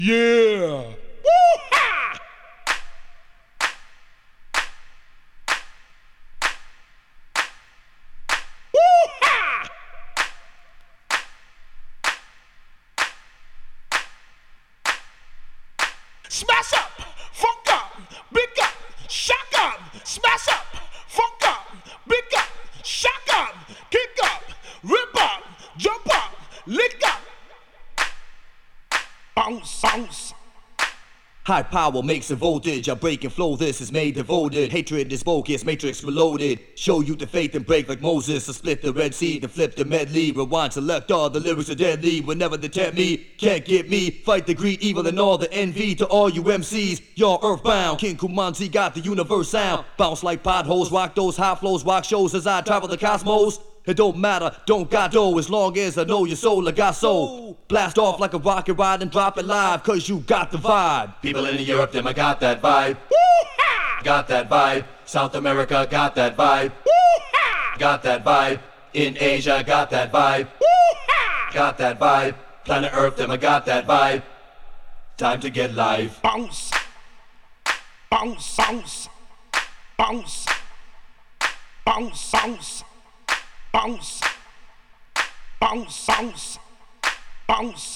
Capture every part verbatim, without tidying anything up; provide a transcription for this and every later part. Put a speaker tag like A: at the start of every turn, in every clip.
A: Yeah! Woo-ha! Woo-ha! Smash up, funk up, big up, shock up, smash up, funk up, big up, shock up, kick up, rip up, jump up, lick up, bounce, bounce.
B: High power makes a voltage, I break and flow, this is made devoted. Hatred is bogus, matrix reloaded. Show you the faith and break like Moses. I split the Red Sea, then flip the medley. Rewind, select all, the lyrics are deadly. Will never deter me, can't get me. Fight the greed, evil and all the envy. To all you M Cs, you're earthbound. King Kumanzi got the universe sound. Bounce like potholes, rock those high flows, rock shows as I travel the cosmos. It don't matter, don't got dough, as long as I know your soul, I got soul. Blast off like a rocket ride and drop it live, cause you got the vibe.
C: People in Europe, them I got that vibe.
A: Woo-ha!
C: Got that vibe. South America, got that vibe.
A: Woo-ha!
C: Got that vibe. In Asia, got that vibe.
A: Woo-ha!
C: Got that vibe. Planet Earth, them I got that vibe. Time to get live.
A: Bounce, bounce, bounce, bounce, bounce, bounce. Bounce, bounce, bounce, bounce,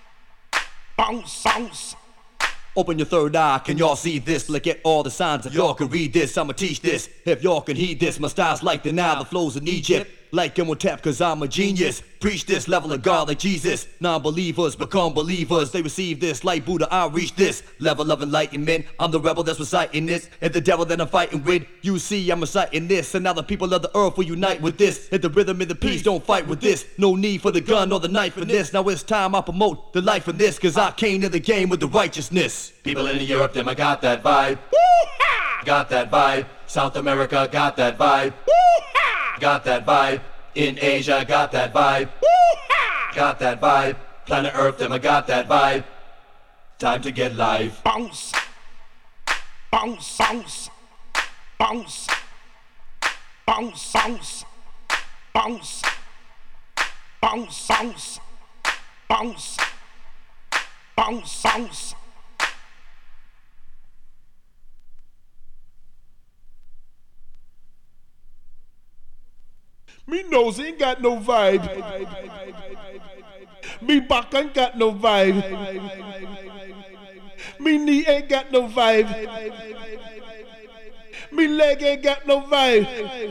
A: bounce, bounce.
B: Open your third eye, can y'all see this? Look at all the signs, if y'all can read this, I'ma teach this. If y'all can heed this, my style's like the Nile, the flows in Egypt. Like Imhotep, cause I'm a genius. Preach this level of God like Jesus. Non-believers become believers. They receive this like Buddha, I reach this level of enlightenment. I'm the rebel that's reciting this, and the devil that I'm fighting with. You see, I'm reciting this, and now the people of the earth will unite with this. Hit the rhythm and the peace, don't fight with this. No need for the gun or the knife in this. Now it's time I promote the life in this, cause I came to the game with the righteousness.
C: People in Europe, them I got that vibe.
A: Woo-ha!
C: Got that vibe. South America, got that vibe.
A: Woo-ha!
C: Got that vibe. In Asia, got that vibe.
A: Woo-ha!
C: Got that vibe. Planet Earth, them I got that vibe. Time to get live.
A: Bounce, bounce, bounce, bounce, bounce, bounce, bounce, bounce, bounce, bounce, bounce, bounce. Me nose ain't got no vibe. Me back ain't got no vibe. Me knee ain't got no vibe. Me leg ain't got no vibe.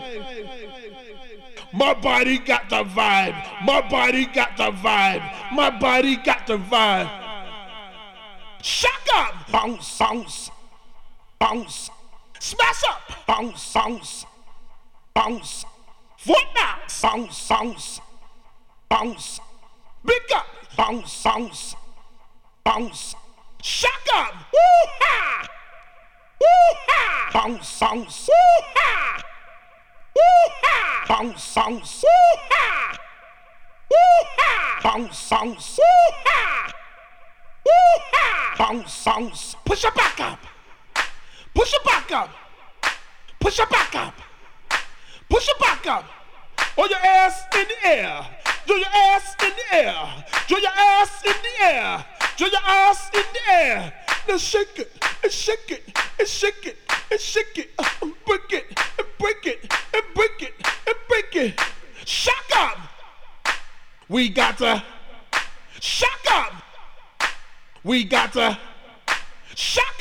A: My body got the vibe. My body got the vibe. My body got the vibe. Shock up. Bounce, bounce, bounce. Smash up. Bounce, bounce, bounce. Foot now, bounce, bounce, bounce, big up, bounce, bounce, bounce, shock up, woo-ha, woo-ha, bounce, bounce, woo-ha, woo-ha, bounce, bounce, woo-ha, woo-ha, bounce, bounce, woo-ha, woo-ha, bounce, bounce, push it back up, push it back up, push it back up. Push it back up, or your ass in the air. Do your ass in the air. Do your ass in the air. Do your ass in the air. Now shake it, and shake it, and shake it, and shake it, and break it, and break it, and break it, and break it. Shock up. We got to shock up. We got to shock